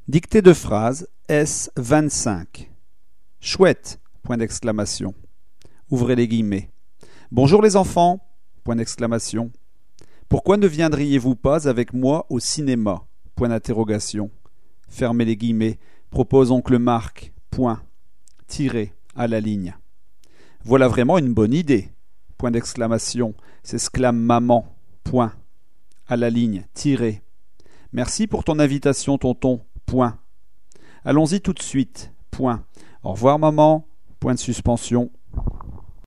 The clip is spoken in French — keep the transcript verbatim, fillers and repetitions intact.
Dictée de phrase S vingt-cinq. Chouette, point d'exclamation. Ouvrez les guillemets. Bonjour les enfants, point d'exclamation. Pourquoi ne viendriez-vous pas avec moi au cinéma, point d'interrogation. Fermez les guillemets, propose oncle Marc, point. Tiré à la ligne. Voilà vraiment une bonne idée, point d'exclamation, s'exclame maman, point. À la ligne, tiré. Merci pour ton invitation, tonton, point. Allons-y tout de suite, point. Au revoir maman, point de suspension.